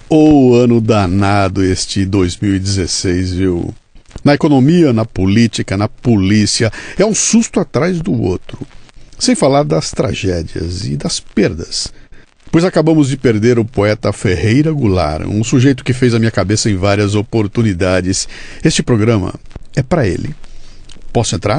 Ô, ano danado este 2016, viu? Na economia, na política, na polícia, é um susto atrás do outro. Sem falar das tragédias e das perdas. Pois acabamos de perder o poeta Ferreira Goulart, um sujeito que fez a minha cabeça em várias oportunidades. Este programa é para ele. Posso entrar?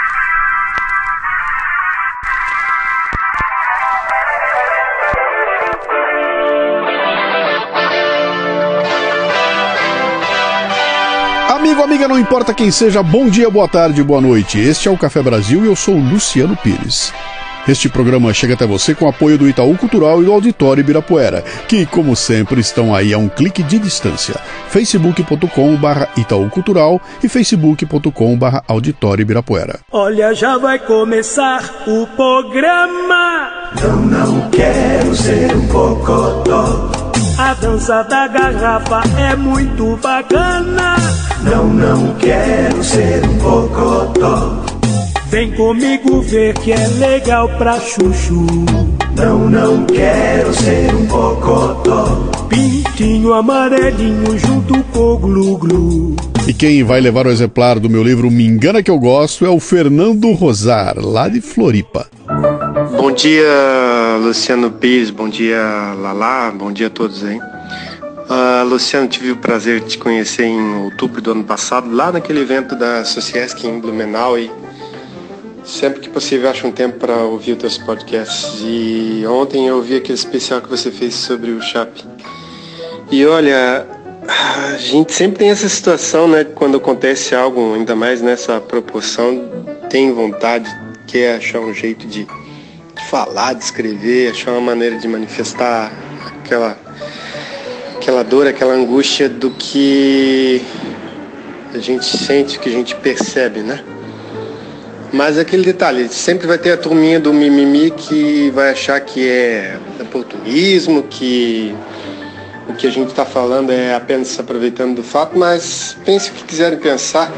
Amigo, amiga, não importa quem seja, bom dia, boa tarde, boa noite. Este é o Café Brasil e eu sou o Luciano Pires. Este programa chega até você com o apoio do Itaú Cultural e do Auditório Ibirapuera, que, como sempre, estão aí a um clique de distância. facebook.com/Itaú Cultural e facebook.com/Auditório Ibirapuera. Olha, já vai começar o programa. Não quero ser um cocotó. A dança da garrafa é muito bacana. Não quero ser um cocotó. Vem comigo ver que é legal pra chuchu. Não quero ser um cocotó. Pintinho amarelinho junto com o glu-glu. E quem vai levar o exemplar do meu livro Me Engana Que Eu Gosto é o Fernando Rosar, lá de Floripa. Bom dia, Luciano Pires, bom dia, Lala, bom dia a todos aí. Luciano, tive o prazer de te conhecer em outubro do ano passado, lá naquele evento da Sociesc em Blumenau, e sempre que possível acho um tempo para ouvir os teus podcasts. E ontem eu ouvi aquele especial que você fez sobre o Chape. E olha, a gente sempre tem essa situação, né, quando acontece algo, ainda mais nessa proporção, tem vontade, quer achar um jeito de falar, de escrever, achar uma maneira de manifestar aquela dor, aquela angústia do que a gente sente, que a gente percebe, né? Mas aquele detalhe, sempre vai ter a turminha do mimimi que vai achar que é oportunismo, que o que a gente está falando é apenas se aproveitando do fato, mas pense o que quiserem pensar.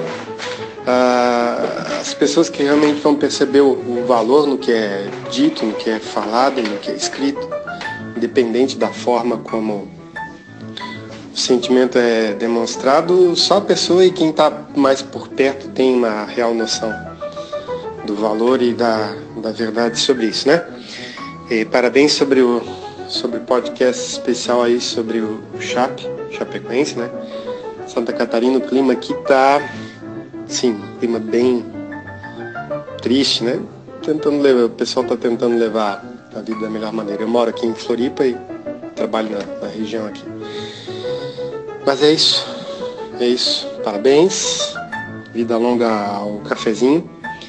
As pessoas que realmente vão perceber o valor no que é dito, no que é falado, no que é escrito, independente da forma como o sentimento é demonstrado, só a pessoa e quem está mais por perto tem uma real noção do valor e da verdade sobre isso, né? E parabéns sobre o podcast especial aí sobre o Chapecoense, né? Santa Catarina, o clima aqui tá, sim, clima bem triste, né? O pessoal tá tentando levar a vida da melhor maneira. Eu moro aqui em Floripa e trabalho na região aqui. Mas é isso. Parabéns. Vida longa ao cafezinho.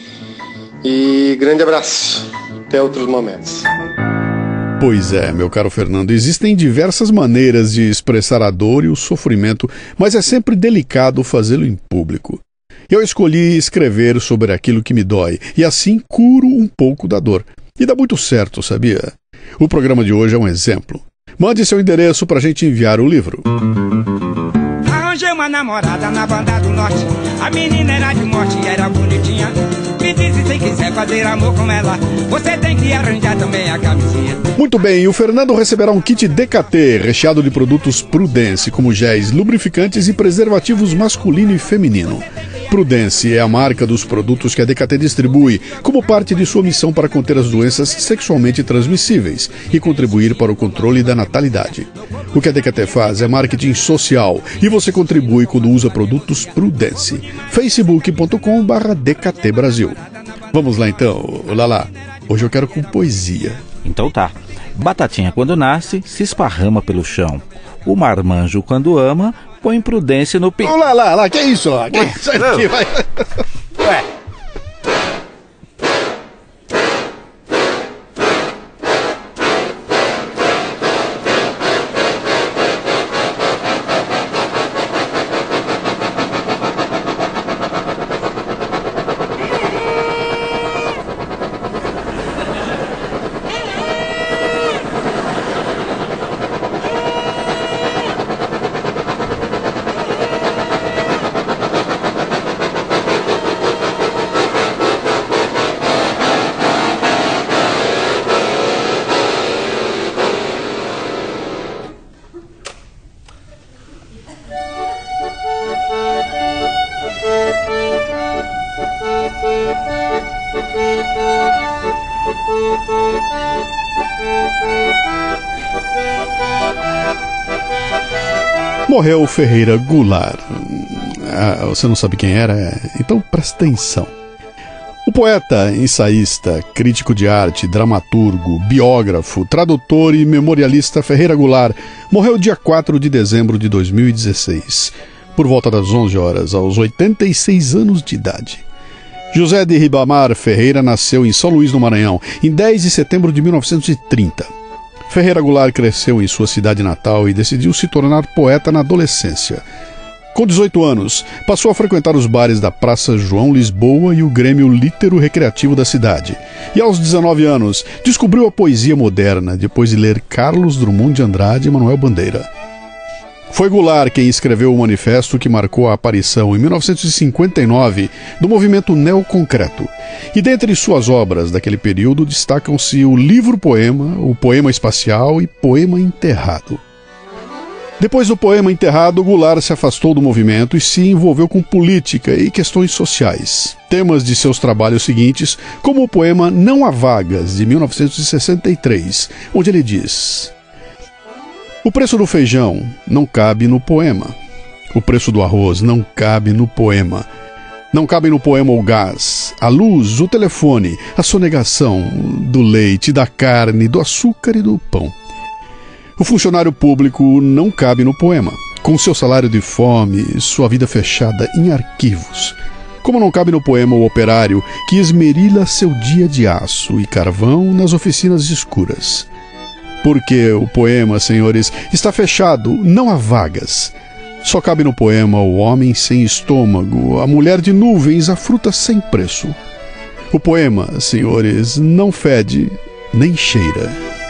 E grande abraço. Até outros momentos. Pois é, meu caro Fernando, existem diversas maneiras de expressar a dor e o sofrimento, mas é sempre delicado fazê-lo em público. Eu escolhi escrever sobre aquilo que me dói, e assim curo um pouco da dor. E dá muito certo, sabia? O programa de hoje é um exemplo. Mande seu endereço pra gente enviar o livro. Arranjei uma namorada na banda do norte. A menina era de morte e era bonitinha. Me disse, se quiser fazer amor com ela, você tem que arranjar também a camisinha. Muito bem, o Fernando receberá um kit DKT recheado de produtos Prudence, como géis, lubrificantes e preservativos masculino e feminino. Prudence é a marca dos produtos que a DKT distribui como parte de sua missão para conter as doenças sexualmente transmissíveis e contribuir para o controle da natalidade. O que a DKT faz é marketing social e você contribui quando usa produtos Prudence. facebook.com/DKT Brasil. Vamos lá então, Lala. Hoje eu quero com poesia. Então tá. Batatinha quando nasce, se esparrama pelo chão. O marmanjo quando ama, põe prudência no Ô, Lala, que é isso, Lala? Que isso aqui, vai? Ué. morreu Ferreira Goulart. Você não sabe quem era? Então presta atenção. O poeta, ensaísta, crítico de arte, dramaturgo, biógrafo, tradutor e memorialista Ferreira Goulart morreu dia 4 de dezembro de 2016, por volta das 11 horas, aos 86 anos de idade. José de Ribamar Ferreira nasceu em São Luís, no Maranhão, em 10 de setembro de 1930. Ferreira Goulart cresceu em sua cidade natal e decidiu se tornar poeta na adolescência. Com 18 anos, passou a frequentar os bares da Praça João Lisboa e o Grêmio Lítero-Recreativo da cidade. E aos 19 anos, descobriu a poesia moderna, depois de ler Carlos Drummond de Andrade e Manuel Bandeira. Foi Goulart quem escreveu o manifesto que marcou a aparição, em 1959, do movimento neoconcreto. E dentre suas obras daquele período destacam-se o livro-poema, o poema espacial e poema enterrado. Depois do poema enterrado, Goulart se afastou do movimento e se envolveu com política e questões sociais. Temas de seus trabalhos seguintes, como o poema Não Há Vagas, de 1963, onde ele diz: o preço do feijão não cabe no poema. O preço do arroz não cabe no poema. Não cabem no poema o gás, a luz, o telefone, a sonegação do leite, da carne, do açúcar e do pão. O funcionário público não cabe no poema, com seu salário de fome, sua vida fechada em arquivos. Como não cabe no poema o operário que esmerila seu dia de aço e carvão nas oficinas escuras. Porque o poema, senhores, está fechado, não há vagas. Só cabe no poema o homem sem estômago, a mulher de nuvens, a fruta sem preço. O poema, senhores, não fede nem cheira.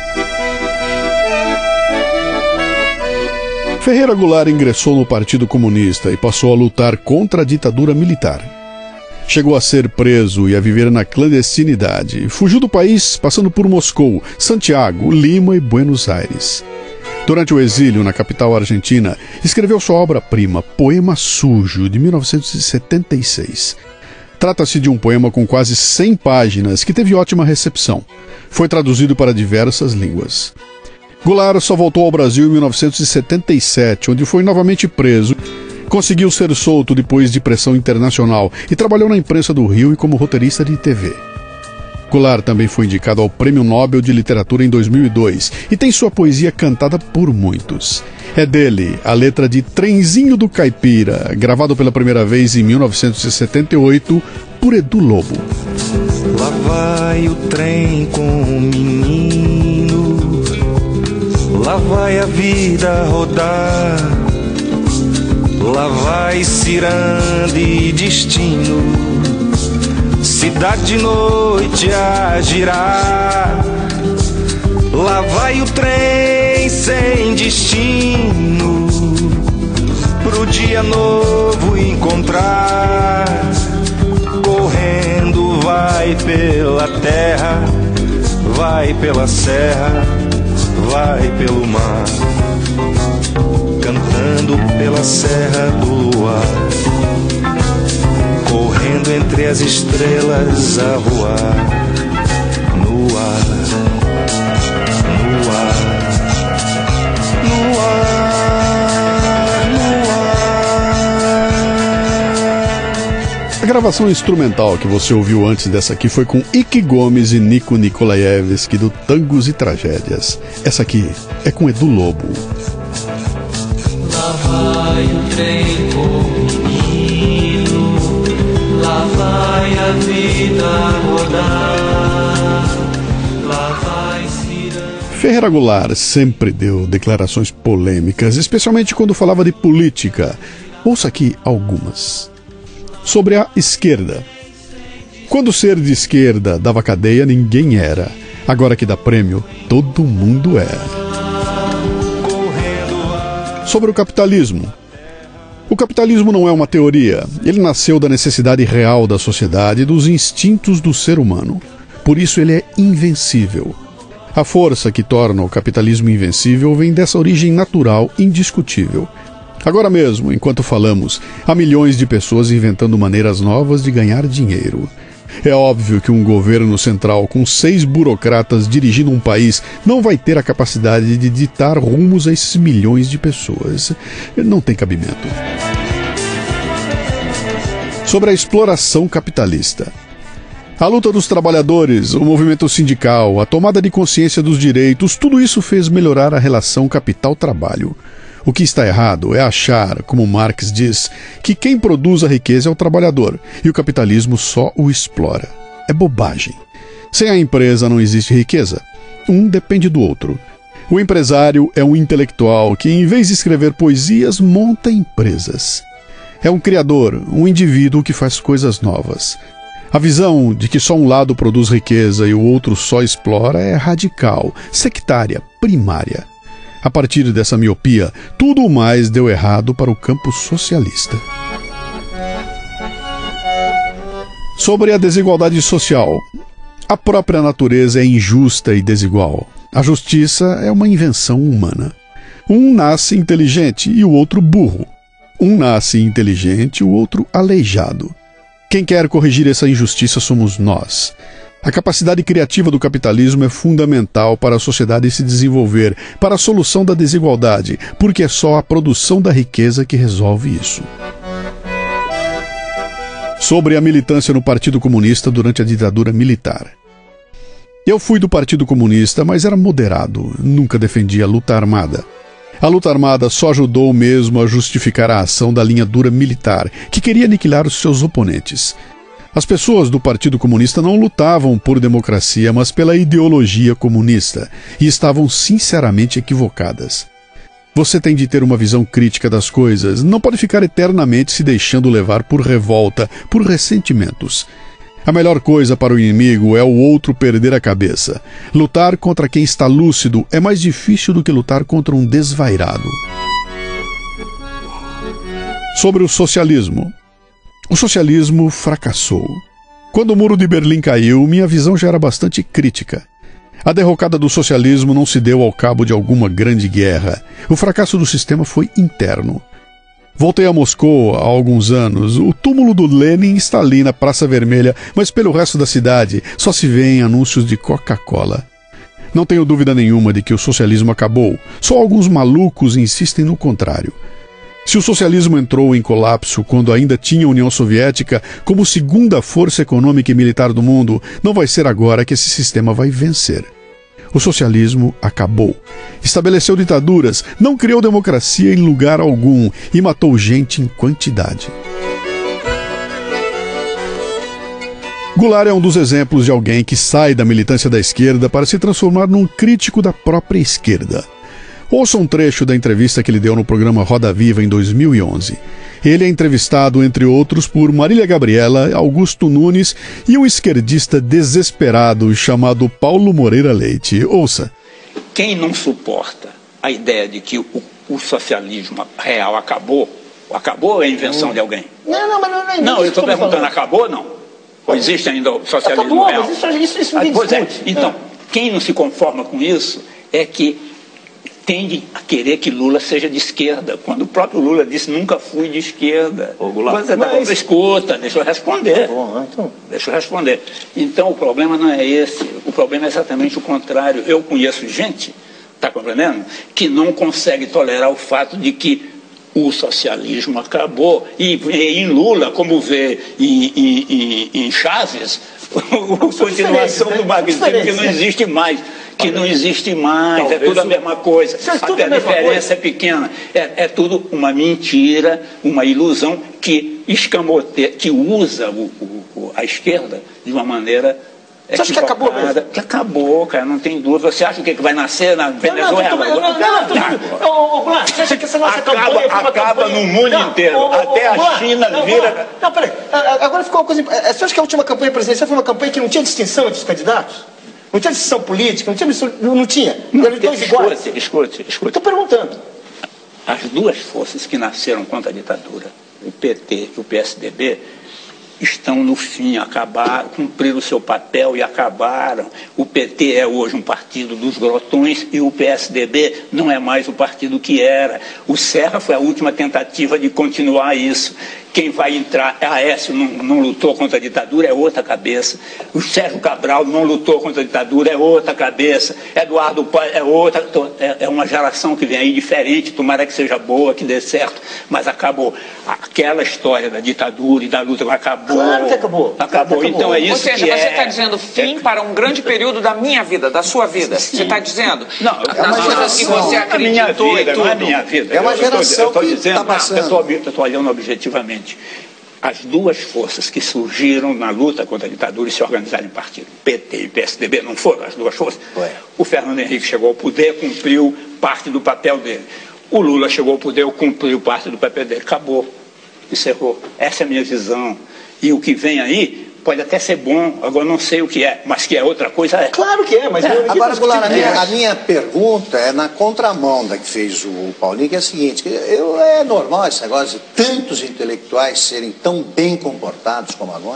Ferreira Goulart ingressou no Partido Comunista e passou a lutar contra a ditadura militar. Chegou a ser preso e a viver na clandestinidade. Fugiu do país passando por Moscou, Santiago, Lima e Buenos Aires. Durante o exílio na capital argentina, escreveu sua obra-prima, Poema Sujo, de 1976. Trata-se de um poema com quase 100 páginas que teve ótima recepção. Foi traduzido para diversas línguas. Goulart só voltou ao Brasil em 1977, onde foi novamente preso. Conseguiu ser solto depois de pressão internacional e trabalhou na imprensa do Rio e como roteirista de TV. Goulart também foi indicado ao Prêmio Nobel de Literatura em 2002 e tem sua poesia cantada por muitos. É dele a letra de Trenzinho do Caipira, gravado pela primeira vez em 1978 por Edu Lobo. Lá vai o trem com o menino, lá vai a vida rodar, lá vai ciranda e destino, cidade de noite a girar. Lá vai o trem sem destino, pro dia novo encontrar. Correndo vai pela terra, vai pela serra, vai pelo mar, cantando pela serra do luar, correndo entre as estrelas a voar, no ar, no ar, no ar, no ar. A gravação instrumental que você ouviu antes dessa aqui foi com Ike Gomes e Nico Nikolaevski, do Tangos e Tragédias. Essa aqui é com Edu Lobo. Lá vai o trem com o menino, lá vai a vida rodar, lá vai ciranda. Ferreira Goulart sempre deu declarações polêmicas, especialmente quando falava de política. Ouça aqui algumas. Sobre a esquerda. Quando ser de esquerda dava cadeia, ninguém era. Agora que dá prêmio, todo mundo é. Sobre o capitalismo. O capitalismo não é uma teoria. Ele nasceu da necessidade real da sociedade e dos instintos do ser humano. Por isso ele é invencível. A força que torna o capitalismo invencível vem dessa origem natural indiscutível. Agora mesmo, enquanto falamos, há milhões de pessoas inventando maneiras novas de ganhar dinheiro. É óbvio que um governo central com 6 burocratas dirigindo um país não vai ter a capacidade de ditar rumos a esses milhões de pessoas. Não tem cabimento. Sobre a exploração capitalista. A luta dos trabalhadores, o movimento sindical, a tomada de consciência dos direitos, tudo isso fez melhorar a relação capital-trabalho. O que está errado é achar, como Marx diz, que quem produz a riqueza é o trabalhador e o capitalismo só o explora. É bobagem. Sem a empresa não existe riqueza. Um depende do outro. O empresário é um intelectual que, em vez de escrever poesias, monta empresas. É um criador, um indivíduo que faz coisas novas. A visão de que só um lado produz riqueza e o outro só explora é radical, sectária, primária. A partir dessa miopia, tudo o mais deu errado para o campo socialista. Sobre a desigualdade social. A própria natureza é injusta e desigual. A justiça é uma invenção humana. Um nasce inteligente e o outro burro. Um nasce inteligente e o outro aleijado. Quem quer corrigir essa injustiça somos nós. A capacidade criativa do capitalismo é fundamental para a sociedade se desenvolver, para a solução da desigualdade, porque é só a produção da riqueza que resolve isso. Sobre a militância no Partido Comunista durante a ditadura militar. Eu fui do Partido Comunista, mas era moderado, nunca defendi a luta armada. A luta armada só ajudou mesmo a justificar a ação da linha dura militar, que queria aniquilar os seus oponentes. As pessoas do Partido Comunista não lutavam por democracia, mas pela ideologia comunista, e estavam sinceramente equivocadas. Você tem de ter uma visão crítica das coisas, não pode ficar eternamente se deixando levar por revolta, por ressentimentos. A melhor coisa para o inimigo é o outro perder a cabeça. Lutar contra quem está lúcido é mais difícil do que lutar contra um desvairado. Sobre o socialismo. O socialismo fracassou. Quando o Muro de Berlim caiu, minha visão já era bastante crítica. A derrocada do socialismo não se deu ao cabo de alguma grande guerra. O fracasso do sistema foi interno. Voltei a Moscou há alguns anos. O túmulo do Lenin está ali na Praça Vermelha, mas pelo resto da cidade só se vêem anúncios de Coca-Cola. Não tenho dúvida nenhuma de que o socialismo acabou. Só alguns malucos insistem no contrário. Se o socialismo entrou em colapso quando ainda tinha a União Soviética como segunda força econômica e militar do mundo, não vai ser agora que esse sistema vai vencer. O socialismo acabou. Estabeleceu ditaduras, não criou democracia em lugar algum e matou gente em quantidade. Goulart é um dos exemplos de alguém que sai da militância da esquerda para se transformar num crítico da própria esquerda. Ouça um trecho da entrevista que ele deu no programa Roda Viva em 2011. Ele é entrevistado, entre outros, por Marília Gabriela, Augusto Nunes e um esquerdista desesperado chamado Paulo Moreira Leite. Ouça. Quem não suporta a ideia de que o socialismo real acabou é a invenção de alguém? Não, eu estou perguntando, acabou ou não? Ou existe ainda o socialismo real? Isso ninguém discute. Então, quem não se conforma com isso é que tende a querer que Lula seja de esquerda, quando o próprio Lula disse, nunca fui de esquerda. Escuta, deixa eu responder. Deixa eu responder. Então, o problema não é esse. O problema é exatamente o contrário. Eu conheço gente, está compreendendo? Que não consegue tolerar o fato de que o socialismo acabou. E em Lula, como vê em Chaves, a continuação do marxismo que não existe mais. Que não existe mais, talvez é tudo a mesma coisa. Até a diferença é pequena. É tudo uma mentira, uma ilusão que escamoteia, que usa a esquerda de uma maneira equivocada. Você acha que acabou mesmo? Que acabou, cara, não tem dúvida. Você acha que vai nascer na Venezuela? Não, você acha que essa nossa campanha acaba no mundo inteiro. Até a China vira... Não, peraí. Agora ficou uma coisa... Você acha que a última campanha presidencial foi uma campanha que não tinha distinção entre os candidatos? Não tinha decisão política, não tinha. Eram dois iguais. Escute. Estou perguntando. As duas forças que nasceram contra a ditadura, o PT e o PSDB, estão no fim, cumpriram o seu papel e acabaram. O PT é hoje um partido partido dos grotões e o PSDB não é mais o partido que era. O Serra foi a última tentativa de continuar isso. Quem vai entrar, Aécio não lutou contra a ditadura, é outra cabeça. O Sérgio Cabral não lutou contra a ditadura, é outra cabeça. Eduardo Paes é outra. É uma geração que vem aí diferente, tomara que seja boa, que dê certo, mas acabou. Aquela história da ditadura e da luta acabou. Claro que acabou. Acabou. Então é isso. Ou seja, você está dizendo fim para um grande período da minha vida, da sua vida. Sim. Você está dizendo? Não, é uma geração que você acreditou e tudo. Não é minha vida. É uma geração que está passando. Eu estou olhando objetivamente. As duas forças que surgiram na luta contra a ditadura e se organizaram em partido, PT e PSDB, não foram as duas forças? O Fernando Henrique chegou ao poder, cumpriu parte do papel dele. O Lula chegou ao poder, cumpriu parte do papel dele. Acabou. Encerrou. Essa é a minha visão. E o que vem aí pode até ser bom, agora não sei o que é, mas que é outra coisa é. Claro que é, mas... Agora, Goulart, a minha pergunta é na contramão da que fez o Paulinho, que é a seguinte, é normal esse negócio de tantos intelectuais serem tão bem comportados como agora?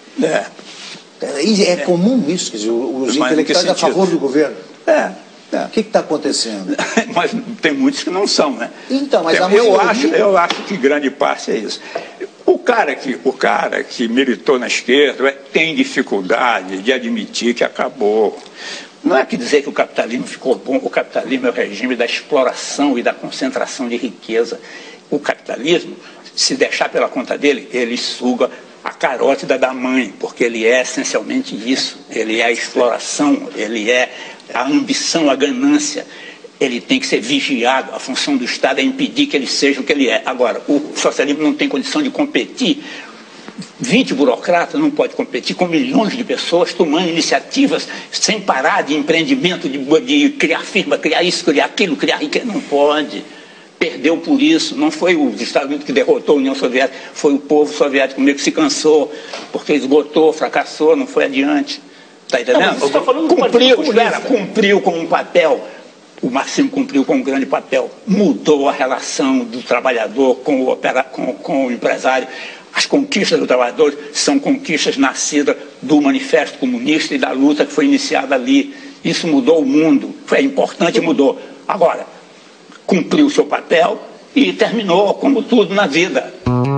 É comum isso, quer dizer, os intelectuais a favor do governo? O que está acontecendo? Mas tem muitos que não são, né? Então, mas eu acho que grande parte é isso. O cara que militou na esquerda tem dificuldade de admitir que acabou. Não é que dizer que o capitalismo ficou bom. O capitalismo é o regime da exploração e da concentração de riqueza. O capitalismo, se deixar pela conta dele, ele suga a carótida da mãe, porque ele é essencialmente isso. Ele é a exploração, ele é a ambição, a ganância. Ele tem que ser vigiado. A função do Estado é impedir que ele seja o que ele é. Agora, o socialismo não tem condição de competir. 20 burocratas não podem competir com milhões de pessoas tomando iniciativas sem parar de empreendimento, de criar firma, criar isso, criar aquilo, criar riqueza. Não pode. Perdeu por isso. Não foi os Estados Unidos que derrotou a União Soviética, foi o povo soviético meio que se cansou, porque esgotou, fracassou, não foi adiante. Está entendendo? Cumpriu com um papel. O Marcinho cumpriu com um grande papel. Mudou a relação do trabalhador com o empresário. As conquistas do trabalhador são conquistas nascidas do Manifesto Comunista e da luta que foi iniciada ali. Isso mudou o mundo. Foi importante e mudou. Agora, cumpriu o seu papel e terminou, como tudo na vida.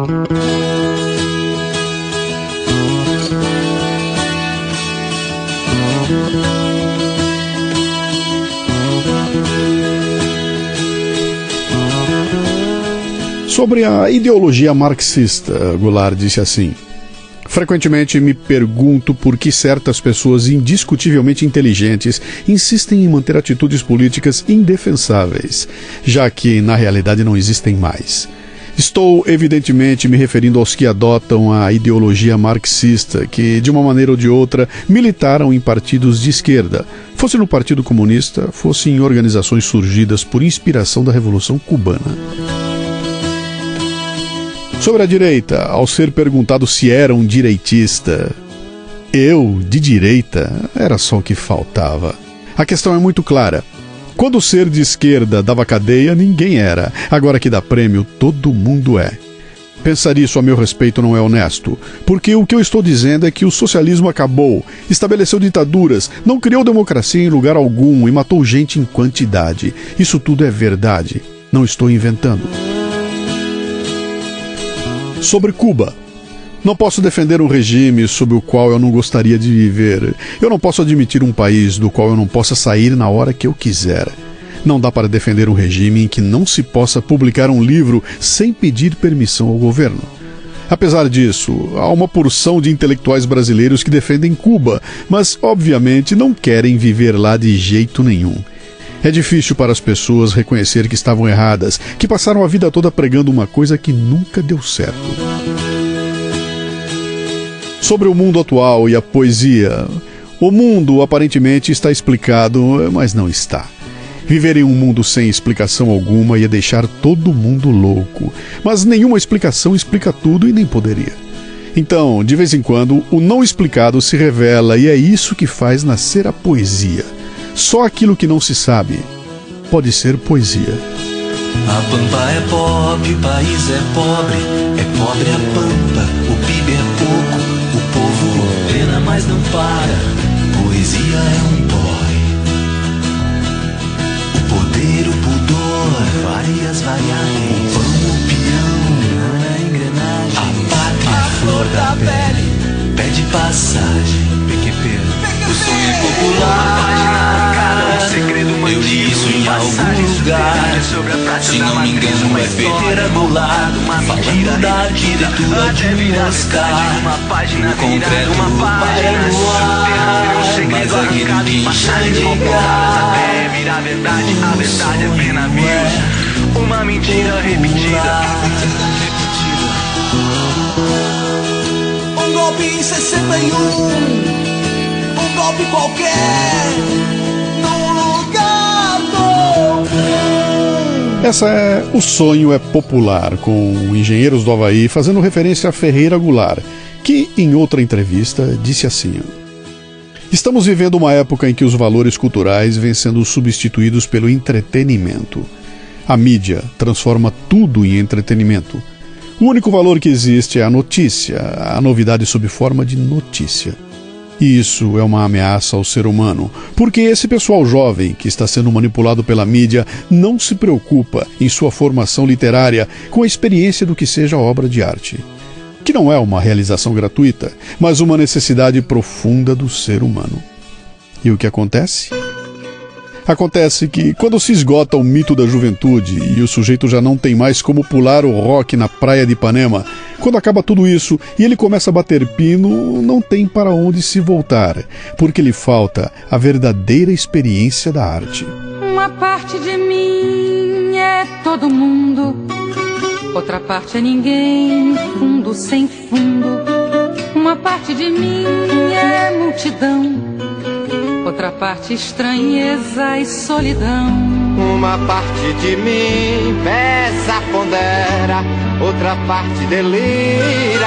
Sobre a ideologia marxista, Goulart disse assim: frequentemente me pergunto por que certas pessoas indiscutivelmente inteligentes insistem em manter atitudes políticas indefensáveis, já que na realidade não existem mais. Estou evidentemente me referindo aos que adotam a ideologia marxista, que de uma maneira ou de outra militaram em partidos de esquerda, fosse no Partido Comunista, fosse em organizações surgidas por inspiração da Revolução Cubana. Sobre a direita, ao ser perguntado se era um direitista, eu, de direita, era só o que faltava. A questão é muito clara. Quando ser de esquerda dava cadeia, ninguém era. Agora que dá prêmio, todo mundo é. Pensar isso a meu respeito não é honesto, porque o que eu estou dizendo é que o socialismo acabou, estabeleceu ditaduras, não criou democracia em lugar algum e matou gente em quantidade. Isso tudo é verdade. Não estou inventando. Sobre Cuba. Não posso defender um regime sob o qual eu não gostaria de viver. Eu não posso admitir um país do qual eu não possa sair na hora que eu quiser. Não dá para defender um regime em que não se possa publicar um livro sem pedir permissão ao governo. Apesar disso, há uma porção de intelectuais brasileiros que defendem Cuba, mas obviamente não querem viver lá de jeito nenhum. É difícil para as pessoas reconhecer que estavam erradas, que passaram a vida toda pregando uma coisa que nunca deu certo. Sobre o mundo atual e a poesia. O mundo aparentemente está explicado, mas não está. Viver em um mundo sem explicação alguma ia deixar todo mundo louco. Mas nenhuma explicação explica tudo e nem poderia. Então, de vez em quando, o não explicado se revela e é isso que faz nascer a poesia. Só aquilo que não se sabe pode ser poesia. A Pampa é pobre, o país é pobre a Pampa, o PIB é pouco, o povo pena, mas não para, poesia é um porre. de passagem. PQP. O sonho é popular. Eu li isso em algum lugar. Se não me engano é feita regular. Falando da arquitetura de um Oscar. O concreto para no ar. Mas aquele que enxerga vira verdade, a verdade é apenas vírus. Uma mentira repetida. Um golpe em 61, um golpe qualquer, num lugar comum. Essa é O Sonho é Popular, com Engenheiros do Havaí, fazendo referência a Ferreira Goulart, que em outra entrevista disse assim: estamos vivendo uma época em que os valores culturais vêm sendo substituídos pelo entretenimento. A mídia transforma tudo em entretenimento. O único valor que existe é a notícia, a novidade sob forma de notícia. E isso é uma ameaça ao ser humano, porque esse pessoal jovem que está sendo manipulado pela mídia não se preocupa, em sua formação literária, com a experiência do que seja obra de arte, que não é uma realização gratuita, mas uma necessidade profunda do ser humano. E o que acontece? Acontece que, quando se esgota o mito da juventude e o sujeito já não tem mais como pular o rock na praia de Ipanema, quando acaba tudo isso e ele começa a bater pino, não tem para onde se voltar, porque lhe falta a verdadeira experiência da arte. Uma parte de mim é todo mundo, outra parte é ninguém, fundo sem fundo. Uma parte de mim é multidão, outra parte estranheza e solidão. Uma parte de mim pesa, pondera, outra parte delira.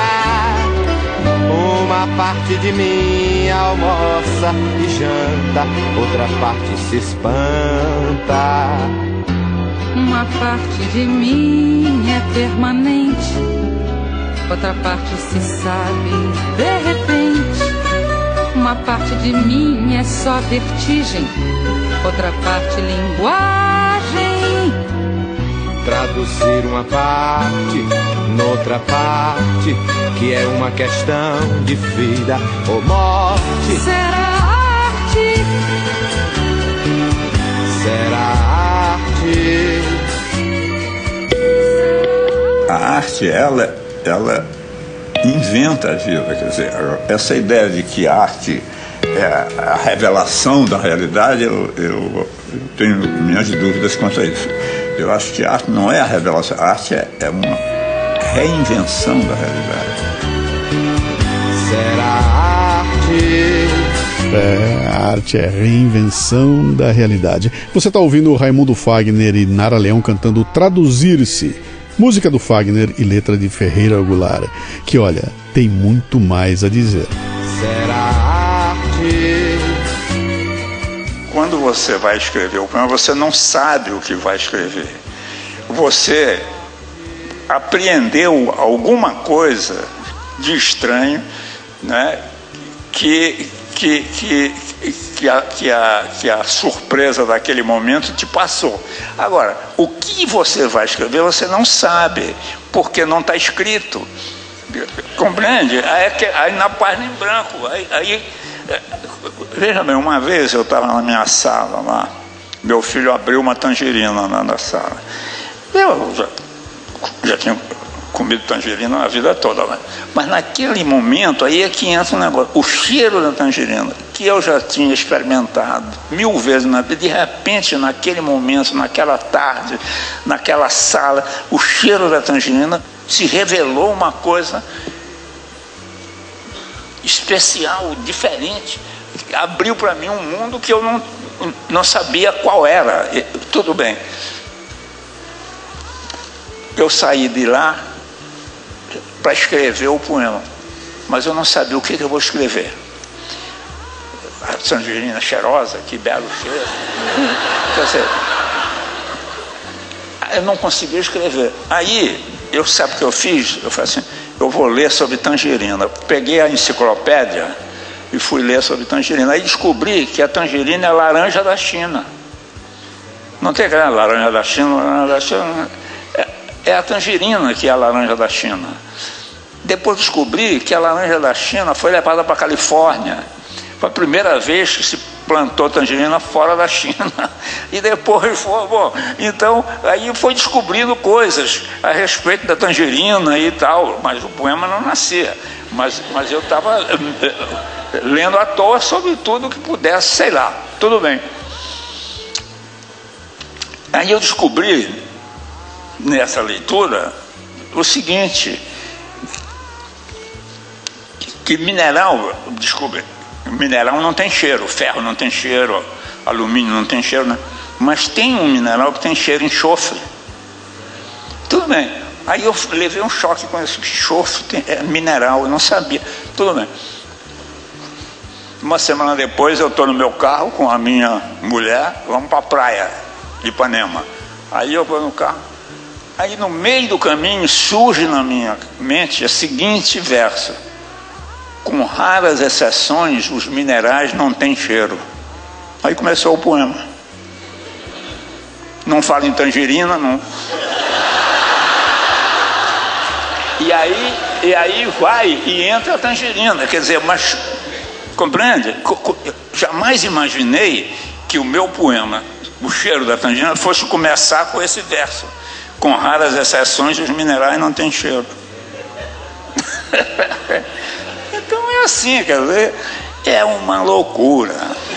Uma parte de mim almoça e janta, outra parte se espanta. Uma parte de mim é permanente, outra parte se sabe de repente. Uma parte de mim é só vertigem, outra parte linguagem. Traduzir uma parte noutra parte, que é uma questão de vida ou morte. Será arte? Será arte? A arte, ela inventa a vida, quer dizer, essa ideia de que a arte é a revelação da realidade, eu tenho minhas dúvidas quanto a isso. Eu acho que a arte não é a revelação, a arte é uma reinvenção da realidade. Será arte? A arte é reinvenção da realidade. Você está ouvindo o Raimundo Fagner e Nara Leão cantando Traduzir-se, música do Fagner e letra de Ferreira Goulart, que, olha, tem muito mais a dizer. Será arte? Quando você vai escrever o poema, você não sabe o que vai escrever. Você apreendeu alguma coisa de estranho, né, que a surpresa daquele momento te passou. Agora, o que você vai escrever você não sabe, porque não está escrito. Compreende? Aí na página em branco. Veja bem, uma vez eu estava na minha sala lá, meu filho abriu uma tangerina na sala. Eu já tinha comido tangerina a vida toda, mas naquele momento aí é que entra um negócio, o cheiro da tangerina, que eu já tinha experimentado 1000 vezes na vida, de repente naquele momento, naquela tarde, naquela sala, o cheiro da tangerina se revelou uma coisa especial, diferente, abriu para mim um mundo que eu não sabia qual era. Tudo bem, eu saí de lá para escrever o poema, mas eu não sabia o que eu vou escrever. A tangerina cheirosa, que belo cheiro. Quer dizer, eu não conseguia escrever. Aí, sabe o que eu fiz? Eu falei assim, eu vou ler sobre tangerina. Peguei a enciclopédia e fui ler sobre tangerina. Aí descobri que a tangerina é a laranja da China. Não tem aquela laranja da China, É a tangerina que é a laranja da China. Depois descobri que a laranja da China foi levada para a Califórnia. Foi a primeira vez que se plantou tangerina fora da China. E depois foi, bom, então aí foi descobrindo coisas a respeito da tangerina e tal, mas o poema não nascia. Mas eu estava lendo à toa sobre tudo que pudesse, sei lá, tudo bem. Aí eu descobri, nessa leitura, o seguinte, que mineral não tem cheiro, ferro não tem cheiro, alumínio não tem cheiro, né? Mas tem um mineral que tem cheiro, enxofre. Tudo bem. Aí eu levei um choque com esse enxofre, é mineral, eu não sabia. Tudo bem. Uma semana depois eu estou no meu carro com a minha mulher, vamos para a praia de Ipanema. Aí eu vou no carro, aí no meio do caminho surge na minha mente o seguinte verso: com raras exceções, os minerais não têm cheiro. Aí começou o poema. Não fala em tangerina, não. E aí vai e entra a tangerina, quer dizer, mas compreende? Jamais imaginei que o meu poema, o cheiro da tangerina, fosse começar com esse verso: com raras exceções, os minerais não têm cheiro. Então é assim, quer dizer, é uma loucura.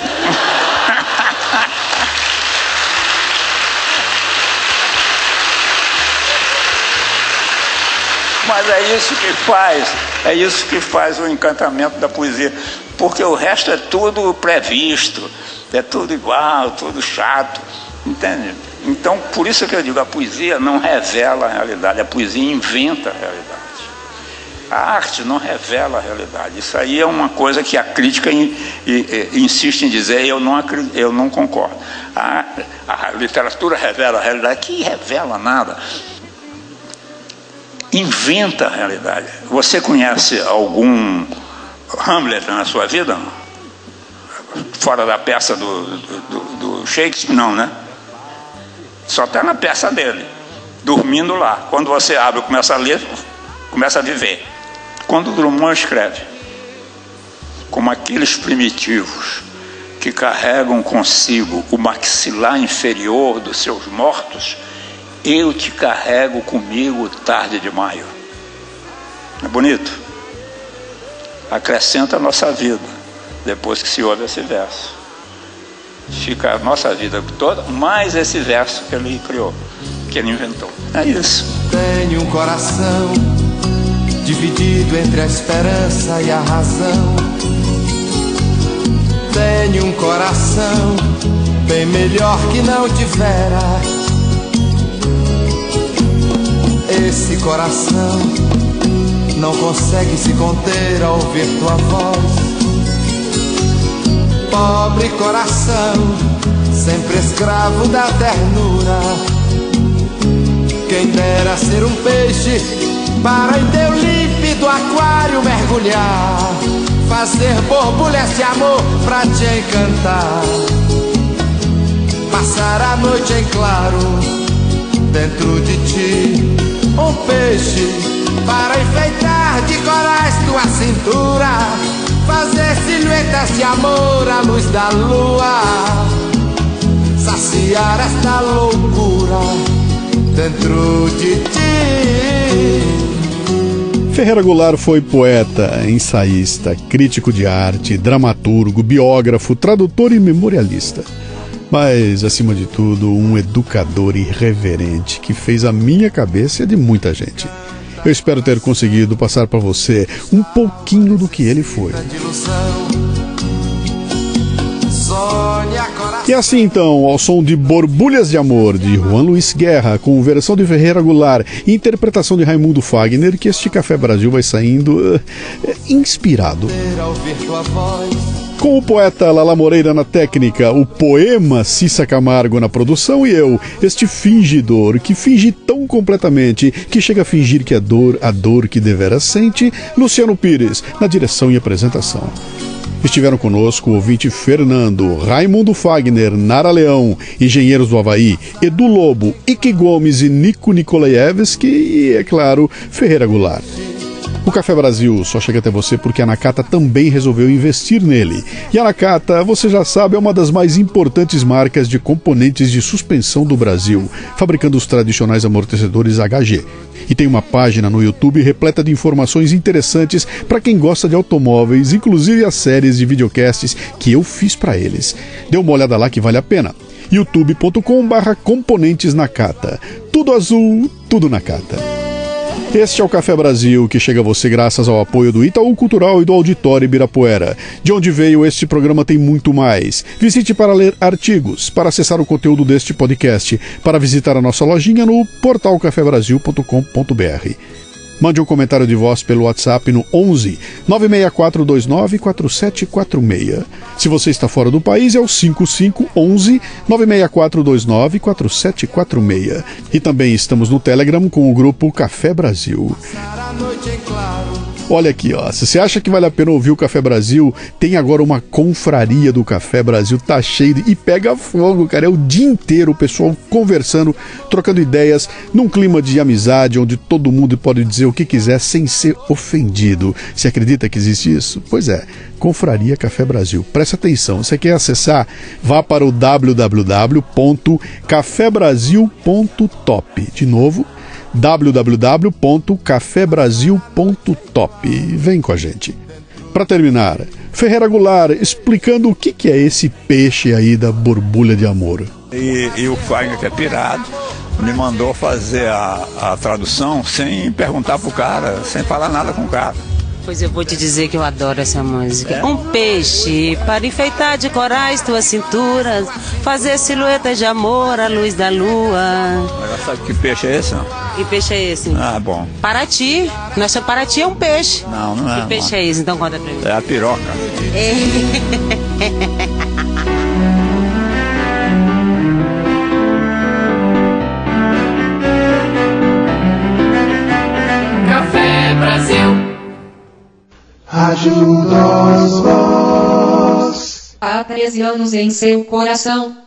Mas é isso que faz o encantamento da poesia, porque o resto é tudo previsto, é tudo igual, tudo chato, entende? Então, por isso que eu digo, a poesia não revela a realidade, a poesia inventa a realidade. A arte não revela a realidade. Isso aí é uma coisa que a crítica insiste em dizer, eu não concordo. A literatura revela a realidade, que revela nada. Inventa a realidade. Você conhece algum Hamlet na sua vida? Fora da peça do Shakespeare? Não, né? Só está na peça dele, dormindo lá. Quando você abre e começa a ler, começa a viver. Quando Drummond escreve, como aqueles primitivos que carregam consigo o maxilar inferior dos seus mortos, eu te carrego comigo tarde de maio. É bonito? Acrescenta a nossa vida, depois que se ouve esse verso. Fica a nossa vida toda, mais esse verso que ele criou, que ele inventou. É isso. Tenho um coração dividido entre a esperança e a razão. Tenho um coração bem melhor que não tivera. Esse coração não consegue se conter ao ouvir tua voz. Pobre coração, sempre escravo da ternura. Quem dera ser um peixe para em teu límpido aquário mergulhar, fazer borbulhas de amor pra te encantar, passar a noite em claro dentro de ti. Um peixe para enfeitar de corais tua cintura, fazer silhuetas de amor à luz da lua, saciar esta loucura dentro de ti. Ferreira Goulart foi poeta, ensaísta, crítico de arte, dramaturgo, biógrafo, tradutor e memorialista. Mas, acima de tudo, um educador irreverente que fez a minha cabeça e a de muita gente. Eu espero ter conseguido passar para você um pouquinho do que ele foi. E assim então, ao som de Borbulhas de Amor, de Juan Luiz Guerra, com versão de Ferreira Goulart e interpretação de Raimundo Fagner, que este Café Brasil vai saindo inspirado. Com o poeta Lala Moreira na técnica, o poema Cissa Camargo na produção e eu, este fingidor que finge tão completamente que chega a fingir que é a dor que deveras sente, Luciano Pires, na direção e apresentação. Estiveram conosco o ouvinte Fernando, Raimundo Fagner, Nara Leão, Engenheiros do Havaí, Edu Lobo, Ike Gomes e Nico Nikolaevski e, é claro, Ferreira Goulart. O Café Brasil só chega até você porque a Nakata também resolveu investir nele. E a Nakata, você já sabe, é uma das mais importantes marcas de componentes de suspensão do Brasil, fabricando os tradicionais amortecedores HG. E tem uma página no YouTube repleta de informações interessantes para quem gosta de automóveis, inclusive as séries de videocasts que eu fiz para eles. Dê uma olhada lá que vale a pena. youtube.com/componentes Nakata. Tudo azul, tudo Nakata. Este é o Café Brasil, que chega a você graças ao apoio do Itaú Cultural e do Auditório Ibirapuera. De onde veio este programa tem muito mais. Visite para ler artigos, para acessar o conteúdo deste podcast, para visitar a nossa lojinha no portal cafebrasil.com.br. Mande um comentário de voz pelo WhatsApp no 11 96429 4746. Se você está fora do país, é o 5511 96429 4746. E também estamos no Telegram com o grupo Café Brasil. Olha aqui, ó. Se você acha que vale a pena ouvir o Café Brasil, tem agora uma confraria do Café Brasil, tá cheio e pega fogo, cara. É o dia inteiro o pessoal conversando, trocando ideias, num clima de amizade, onde todo mundo pode dizer o que quiser sem ser ofendido. Você acredita que existe isso? Pois é, Confraria Café Brasil. Presta atenção, você quer acessar? Vá para o www.cafebrasil.top. De novo, www.cafebrasil.top. Vem com a gente. Para terminar, Ferreira Goulart explicando o que é esse peixe aí da borbulha de amor. E o Fagner, que é pirado, me mandou fazer a tradução sem perguntar pro cara, sem falar nada com o cara. Pois eu vou te dizer que eu adoro essa música. Um peixe para enfeitar de corais tua cintura, fazer silhuetas de amor à luz da lua. Mas sabe que peixe é esse, não? Que peixe é esse? Ah, bom. Paraty. Nossa, Paraty é um peixe. Não, não é. Que peixe é esse? Então conta pra mim. É a piroca. Café Brasil. Ajuda-os vós. Há 13 anos em seu coração.